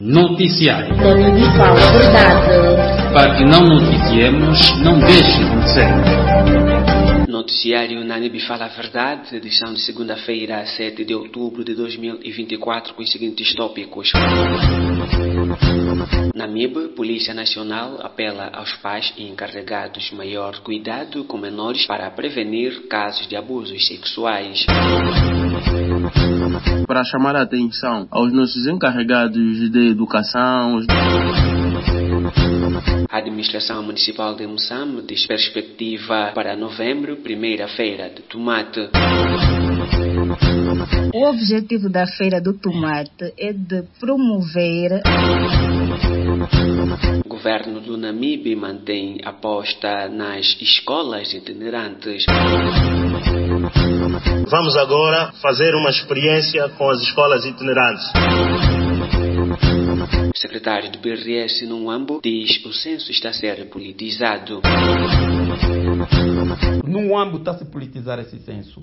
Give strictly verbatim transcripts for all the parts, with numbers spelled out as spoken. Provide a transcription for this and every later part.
Noticiário. Namíbia fala a verdade. Para que não noticiemos, não deixe de acontecer. Noticiário Namíbia fala a verdade, edição de segunda-feira, sete de outubro de dois mil e vinte e quatro, com os seguintes tópicos. Namíbia, Polícia Nacional apela aos pais e encarregados de maior cuidado com menores para prevenir casos de abusos sexuais. Para chamar a atenção aos nossos encarregados de educação. A Administração Municipal de Moçambique diz perspectiva para novembro, primeira feira de tomate. O objetivo da Feira do Tomate é de promover. O governo do Namíbia mantém aposta nas escolas itinerantes. Vamos agora fazer uma experiência com as escolas itinerantes. O secretário do B R S no Uambo diz que o censo está a ser politizado. No Uambo está a se politizar esse censo.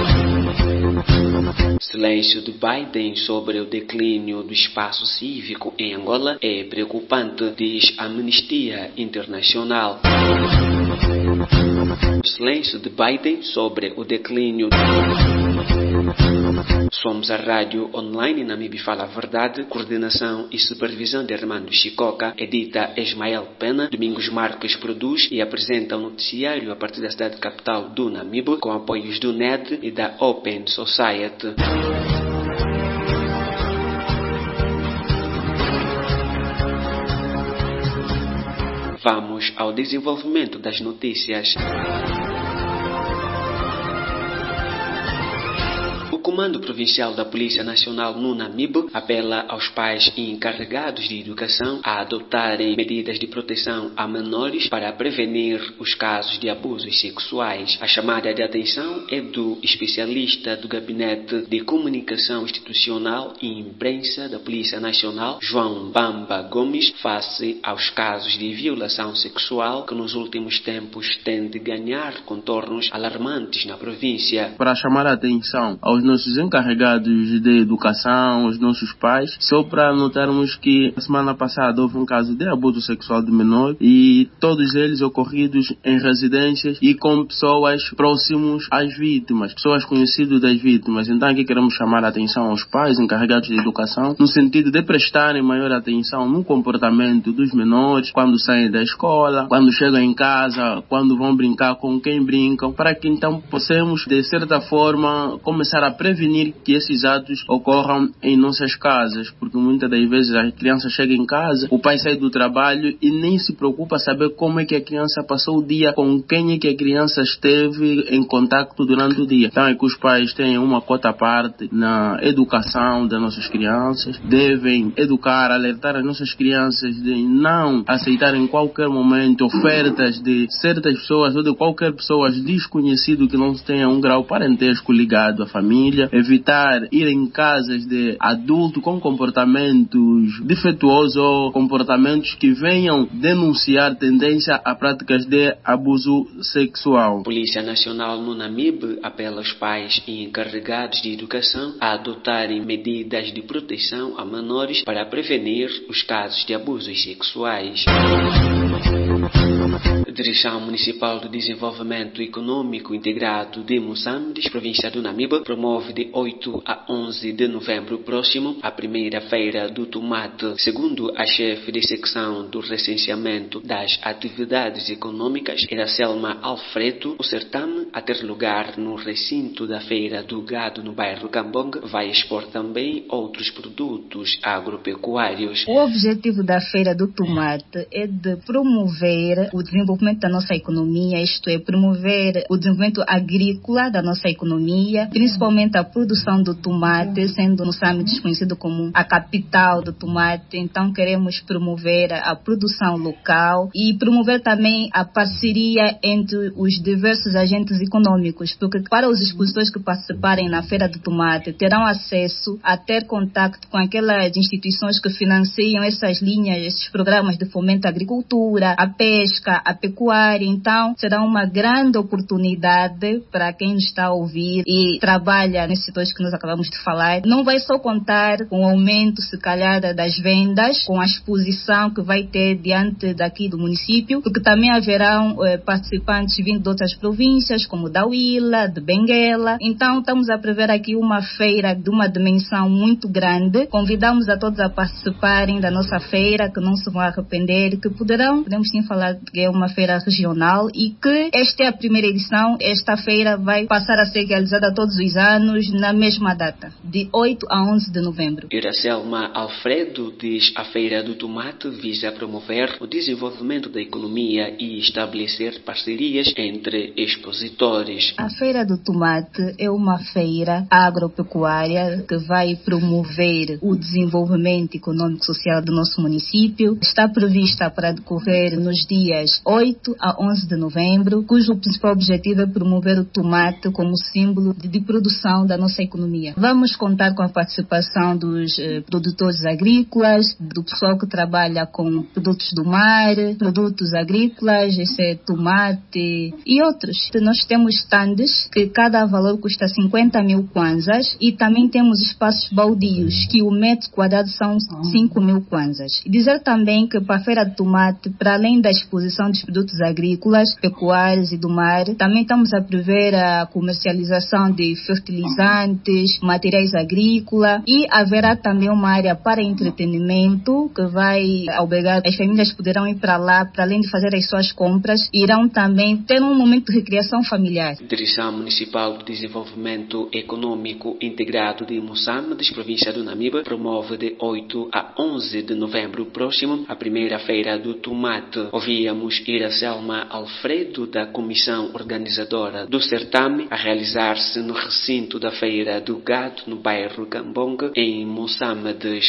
Silêncio de Biden sobre o declínio do espaço cívico em Angola é preocupante, diz a Amnistia Internacional. Silêncio de Biden sobre o declínio. Somos a rádio online Namíbia Fala a Verdade, coordenação e supervisão de Armando Chicoca, edita Ismael Pena. Domingos Marques produz e apresenta o noticiário a partir da cidade capital do Namíbia, com apoios do N E D e da Open Society. Vamos ao desenvolvimento das notícias. O Comando Provincial da Polícia Nacional no Namíbia apela aos pais e encarregados de educação a adotarem medidas de proteção a menores para prevenir os casos de abusos sexuais. A chamada de atenção é do especialista do Gabinete de Comunicação Institucional e Imprensa da Polícia Nacional, João Bamba Gomes, face aos casos de violação sexual que nos últimos tempos têm de ganhar contornos alarmantes na província. Para chamar a atenção aos nossos encarregados de educação, os nossos pais, só para notarmos que a semana passada houve um caso de abuso sexual de menor e todos eles ocorridos em residências e com pessoas próximos às vítimas, pessoas conhecidas das vítimas. Então aqui queremos chamar a atenção aos pais encarregados de educação no sentido de prestarem maior atenção no comportamento dos menores quando saem da escola, quando chegam em casa, quando vão brincar, com quem brincam, para que então possamos de certa forma começar a prevenir que esses atos ocorram em nossas casas, porque muitas das vezes a criança chega em casa, o pai sai do trabalho e nem se preocupa saber como é que a criança passou o dia, com quem é que a criança esteve em contato durante o dia. Então é que os pais têm uma cota à parte na educação das nossas crianças, devem educar, alertar as nossas crianças de não aceitar em qualquer momento ofertas de certas pessoas ou de qualquer pessoa desconhecido que não tenha um grau parentesco ligado à família, evitar ir em casas de adultos com comportamentos defeituosos ou comportamentos que venham denunciar tendência a práticas de abuso sexual. Polícia Nacional no Namíbia apela aos pais e encarregados de educação a adotarem medidas de proteção a menores para prevenir os casos de abusos sexuais. A Direção Municipal do Desenvolvimento Econômico Integrado de Moçambique, província do Namíbia, promove de oito a onze de novembro próximo a primeira feira do tomate. Segundo a chefe de secção do recenseamento das atividades econômicas, Iracelma Alfredo, o certame, a ter lugar no recinto da feira do gado no bairro Cambonga, vai expor também outros produtos agropecuários. O objetivo da Feira do Tomate é de promover o desenvolvimento da nossa economia, isto é, promover o desenvolvimento agrícola da nossa economia, principalmente a produção do tomate, sendo Moçambique desconhecido como a capital do tomate. Então queremos promover a produção local e promover também a parceria entre os diversos agentes econômicos, porque para os expositores que participarem na Feira do Tomate terão acesso a ter contato com aquelas instituições que financiam essas linhas, esses programas de fomento à agricultura, à pesca, à pecuária, agropecuária. Então, será uma grande oportunidade para quem nos está a ouvir e trabalha nesses setores que nós acabamos de falar. Não vai só contar com o aumento, se calhar, das vendas, com a exposição que vai ter diante daqui do município, porque também haverão eh, participantes vindo de outras províncias, como da Huila, de Benguela. Então, estamos a prever aqui uma feira de uma dimensão muito grande. Convidamos a todos a participarem da nossa feira, que não se vão arrepender, que poderão, podemos sim falar que é uma feira regional e que esta é a primeira edição. Esta feira vai passar a ser realizada todos os anos na mesma data, de oito a onze de novembro. Iracelma Alfredo diz a Feira do Tomate visa promover o desenvolvimento da economia e estabelecer parcerias entre expositores. A Feira do Tomate é uma feira agropecuária que vai promover o desenvolvimento econômico e social do nosso município. Está prevista para decorrer nos dias oito a onze de novembro, cujo principal objetivo é promover o tomate como símbolo de, de produção da nossa economia. Vamos contar com a participação dos eh, produtores agrícolas, do pessoal que trabalha com produtos do mar, produtos agrícolas, esse é tomate e outros. Nós temos stands que cada valor custa cinquenta mil kwanzas e também temos espaços baldios que o metro quadrado são cinco mil kwanzas. E dizer também que para a Feira de Tomate, para além da exposição dos produtos agrícolas, pecuários e do mar, também estamos a prever a comercialização de fertilizantes, materiais agrícolas e haverá também uma área para entretenimento que vai albergar, as famílias poderão ir para lá, para além de fazer as suas compras, irão também ter um momento de recreação familiar. Direção Municipal de Desenvolvimento Econômico Integrado de Moçambique, província do Namibe, promove de oito a onze de novembro próximo a primeira Feira do Tomate. Ouvíamos Iracelma Alfredo, da comissão organizadora do certame, a realizar-se no recinto da Feira do Gado, no bairro Gambonga, em Moçambique.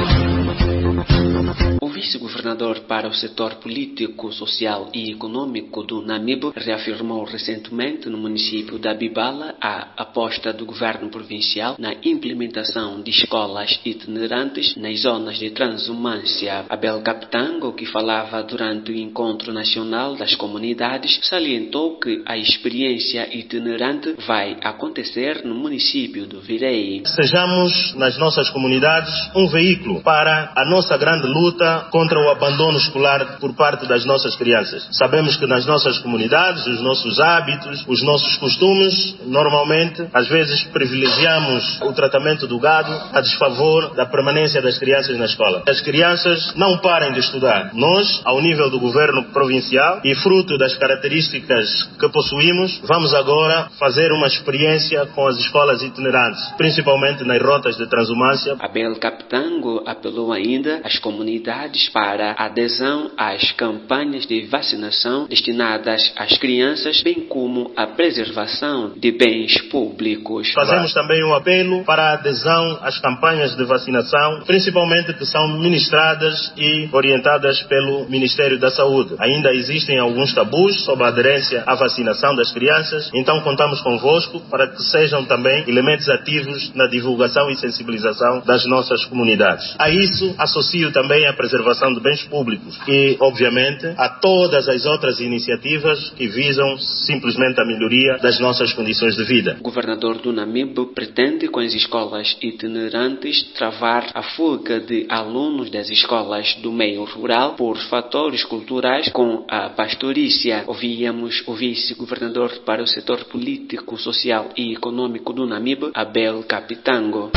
O vice-governador para o setor político, social e econômico do Namibe reafirmou recentemente no município da Bibala a aposta do governo provincial na implementação de escolas itinerantes nas zonas de transumância. Abel Capitango, que falava durante o Encontro Nacional das Comunidades, salientou que a experiência itinerante vai acontecer no município do Virei. Sejamos, nas nossas comunidades, um veículo para a nossa grande luta contra o abandono escolar por parte das nossas crianças. Sabemos que nas nossas comunidades, os nossos hábitos, os nossos costumes, normalmente, às vezes privilegiamos o tratamento do gado a desfavor da permanência das crianças na escola. As crianças não parem de estudar. Nós, ao nível do governo provincial e fruto das características que possuímos, vamos agora fazer uma experiência com as escolas itinerantes, principalmente nas rotas de transumância. Abel Capitango apelou ainda às comunidades para a adesão às campanhas de vacinação destinadas às crianças, bem como a preservação de bens públicos. Fazemos também um apelo para a adesão às campanhas de vacinação, principalmente que são ministradas e orientadas pelo Ministério da Saúde. Ainda existem alguns tabus sobre a aderência à vacinação das crianças, então contamos convosco para que sejam também elementos ativos na divulgação e sensibilização das nossas comunidades. A isso associo também a preservação de bens públicos e, obviamente, a todas as outras iniciativas que visam simplesmente a melhoria das nossas condições de vida. O governador do Namibe pretende, com as escolas itinerantes, travar a fuga de alunos das escolas do meio rural por fatores culturais com a pastorícia. Ouvíamos o vice-governador para o setor político, social e econômico do Namibe, Abel Capitango.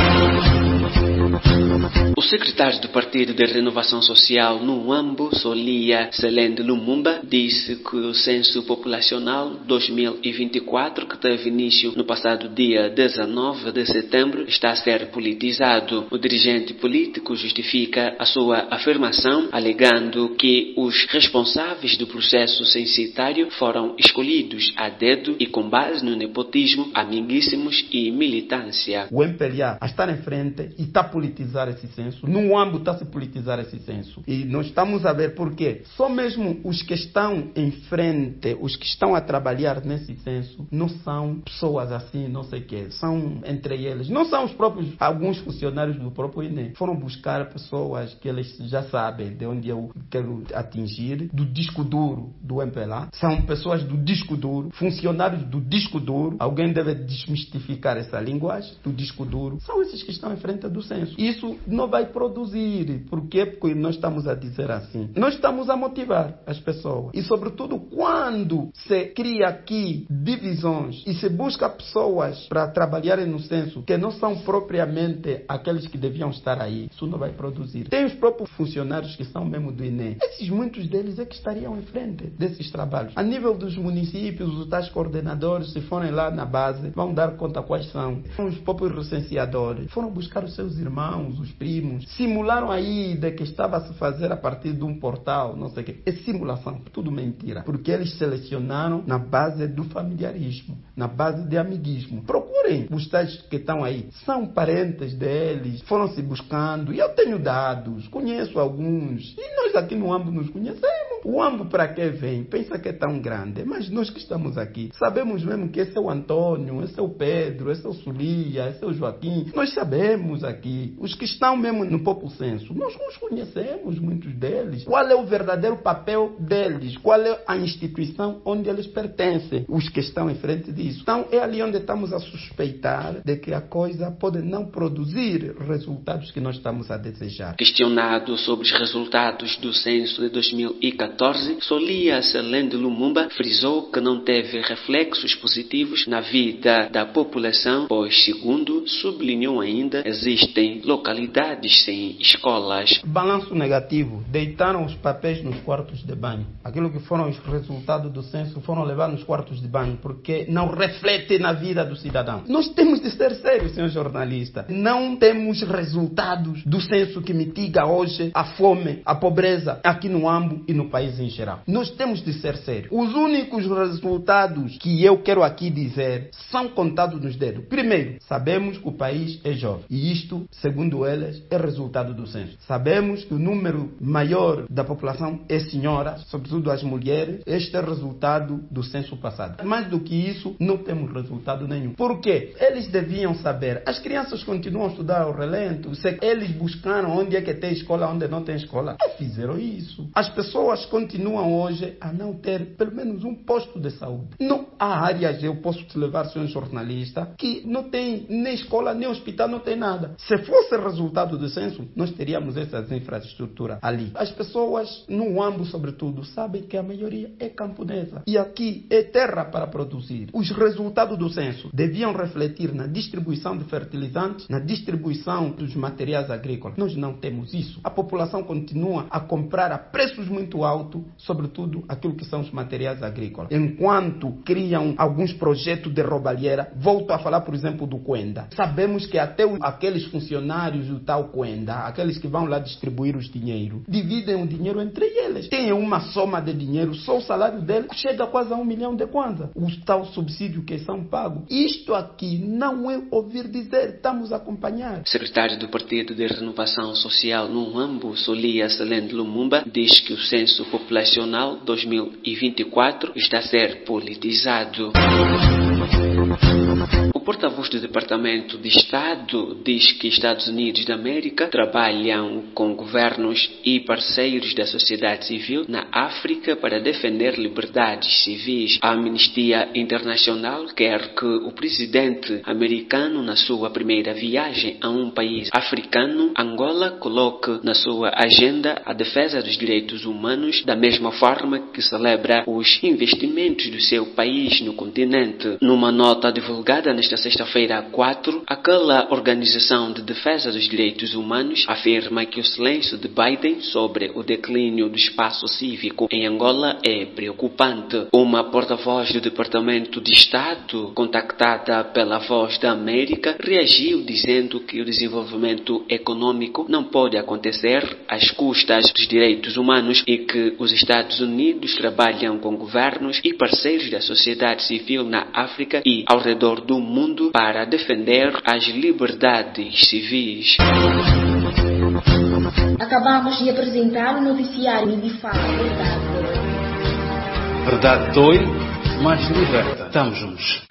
O secretário do Partido de Renovação Social no Uambo, Solia Selende Lumumba, disse que o Censo Populacional dois mil e vinte e quatro, que teve início no passado dia dezanove de setembro, está a ser politizado. O dirigente político justifica a sua afirmação, alegando que os responsáveis do processo censitário foram escolhidos a dedo e com base no nepotismo, amiguíssimos e militância. O M P L A a estar em frente e está a politizar esse censo. No âmbito está a se politizar esse censo. E nós estamos a ver por quê. Só mesmo os que estão em frente, os que estão a trabalhar nesse censo, não são pessoas assim, não sei o quê. São entre eles. Não são os próprios, alguns funcionários do próprio I N E. Foram buscar pessoas que eles já sabem de onde eu quero atingir, do disco duro do M P L A. São pessoas do disco duro, funcionários do disco duro. Alguém deve desmistificar essa linguagem do disco duro. São esses que estão em frente do censo. Isso não vai produzir. Por quê? Porque nós estamos a dizer assim. Nós estamos a motivar as pessoas. E sobretudo quando se cria aqui divisões e se busca pessoas para trabalharem no censo que não são propriamente aqueles que deviam estar aí, isso não vai produzir. Tem os próprios funcionários que são mesmo do I N E. Esses muitos deles é que estariam em frente desses trabalhos. A nível dos municípios, os tais coordenadores, se forem lá na base, vão dar conta quais são. Os próprios recenseadores foram buscar os seus irmãos, os primos, simularam aí de que estava a se fazer a partir de um portal, não sei o quê. É simulação, tudo mentira. Porque eles selecionaram na base do familiarismo, na base de amiguismo. Procurem os tais que estão aí. São parentes deles, foram se buscando. E eu tenho dados, conheço alguns. E nós aqui no Ambo nos conhecemos. O Ambo para que vem? Pensa que é tão grande. Mas nós que estamos aqui, sabemos mesmo que esse é o Antônio, esse é o Pedro, esse é o Sulia, esse é o Joaquim. Nós sabemos aqui. Os que estão mesmo no próprio censo, nós os conhecemos, muitos deles. Qual é o verdadeiro papel deles? Qual é a instituição onde eles pertencem? Os que estão em frente disso. Então é ali onde estamos a suspeitar de que a coisa pode não produzir resultados que nós estamos a desejar. Questionado sobre os resultados do censo de dois mil e catorze, Solia Selende Lumumba frisou que não teve reflexos positivos na vida da população, pois, segundo sublinhou ainda, existem localidades sem escolas. Balanço negativo. Deitaram os papéis nos quartos de banho. Aquilo que foram os resultados do censo foram levar nos quartos de banho, porque não reflete na vida do cidadão. Nós temos de ser sérios, senhor jornalista. Não temos resultados do censo que mitiga hoje a fome, a pobreza aqui no Ambo e no país em geral. Nós temos de ser sérios. Os únicos resultados que eu quero aqui dizer são contados nos dedos. Primeiro, sabemos que o país é jovem. E isto, segundo eles, é resultado do censo. Sabemos que o número maior da população é senhora, sobretudo as mulheres. Este é resultado do censo passado. Mais do que isso, não temos resultado nenhum. Por quê? Eles deviam saber. As crianças continuam a estudar ao relento. Se eles buscaram onde é que tem escola, onde não tem escola, não fizeram isso. As pessoas continuam hoje a não ter pelo menos um posto de saúde. Não há áreas, eu posso te levar, senhor jornalista, que não tem nem escola, nem hospital, não tem nada. Se fosse resultado do censo, nós teríamos essas infraestruturas ali. As pessoas, no Ambo sobretudo, sabem que a maioria é camponesa. E aqui é terra para produzir. Os resultados do censo deviam refletir na distribuição de fertilizantes, na distribuição dos materiais agrícolas. Nós não temos isso. A população continua a comprar a preços muito altos, sobretudo aquilo que são os materiais agrícolas. Enquanto criam alguns projetos de roubalheira, volto a falar, por exemplo, do Coenda. Sabemos que até aqueles funcionários do tal Coenda, aqueles que vão lá distribuir os dinheiros, dividem o dinheiro entre eles. Tem uma soma de dinheiro, só o salário dele chega quase a um milhão de kwanza. O tal subsídio que são pagos. Isto aqui não é ouvir dizer, estamos a acompanhar. Secretário do Partido de Renovação Social no Ambo, Solia Selende Lumumba, diz que o censo populacional dois mil e vinte e quatro está a ser politizado. O porta-voz do Departamento de Estado diz que Estados Unidos da América trabalham com governos e parceiros da sociedade civil na África para defender liberdades civis. A Amnistia Internacional quer que o presidente americano, na sua primeira viagem a um país africano, Angola, coloque na sua agenda a defesa dos direitos humanos, da mesma forma que celebra os investimentos do seu país no continente. Numa nota divulgada nesta sexta-feira quatro, aquela organização de defesa dos direitos humanos afirma que o silêncio de Biden sobre o declínio do espaço cívico em Angola é preocupante. Uma porta-voz do Departamento de Estado, contactada pela Voz da América, reagiu dizendo que o desenvolvimento econômico não pode acontecer às custas dos direitos humanos e que os Estados Unidos trabalham com governos e parceiros da sociedade civil na África e ao redor redor do mundo para defender as liberdades civis. Acabamos de apresentar o noticiário de Fala Verdade. Verdade dói, mas liberta. Estamos juntos.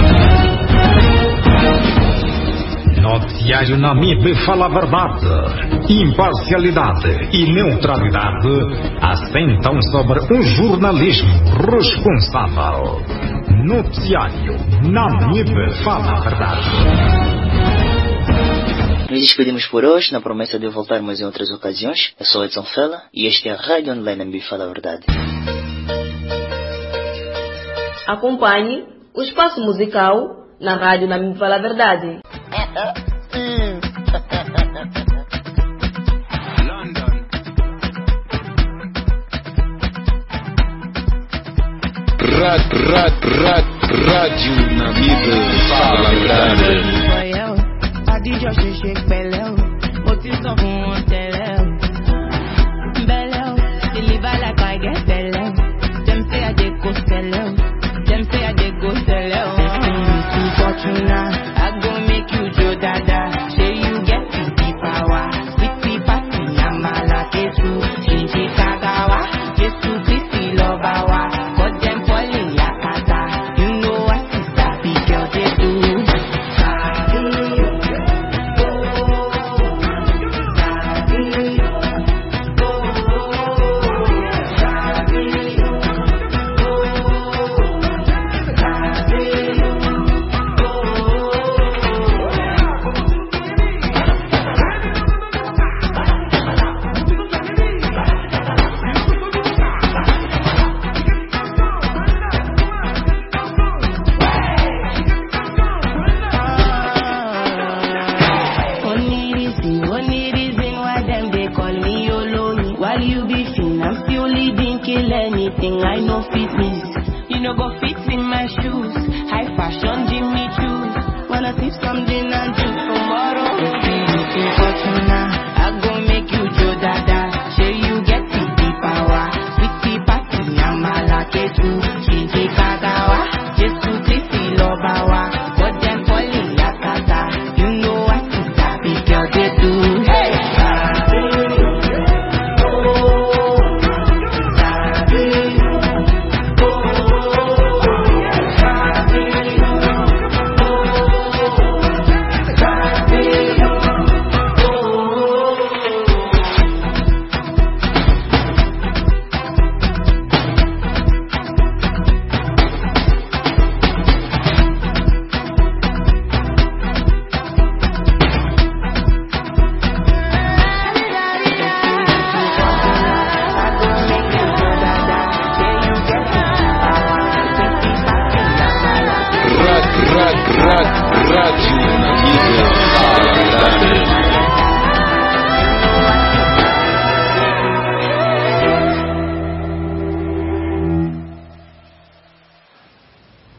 Noticiário Namibe fala a verdade. Imparcialidade e neutralidade assentam sobre um jornalismo responsável. Noticiário Namibe fala a verdade. Nos despedimos por hoje, na promessa de voltarmos em outras ocasiões. Eu sou Edson Fela e este é a Rádio Online Namibe Fala a Verdade. Acompanhe o espaço musical na Rádio Namibe Fala a Verdade. Rádio Namibe Fala a Verdade. I know fit me. You know go fit in my shoes. High fashion Jimmy choose. Wanna sip something and do